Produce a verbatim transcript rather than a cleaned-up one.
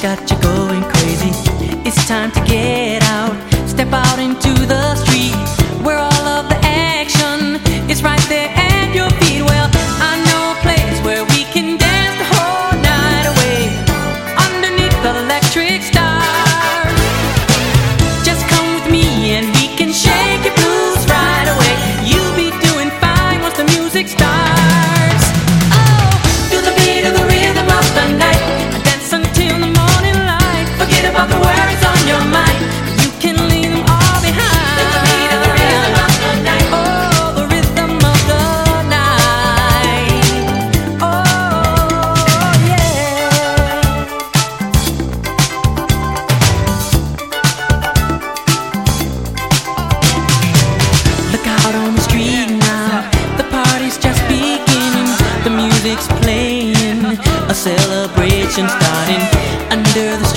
got you going crazy. It's time to get out. Step out into the street where all of the action is right there at your feet. Well, I know a place where we can dance the whole night away underneath the electric stars. Just come with me and we can shake your blues right away. You'll be doing fine once the music starts. Oh, feel the beat of the rhythm of the night. Dance until the morning light. Forget about the worries on your mind. You can leave them all behind. Feel the beat of the rhythm of the night. Oh, the rhythm of the night. Oh, yeah. Look out on the street now. The party's just beginning. The music's playing. A celebration starting under the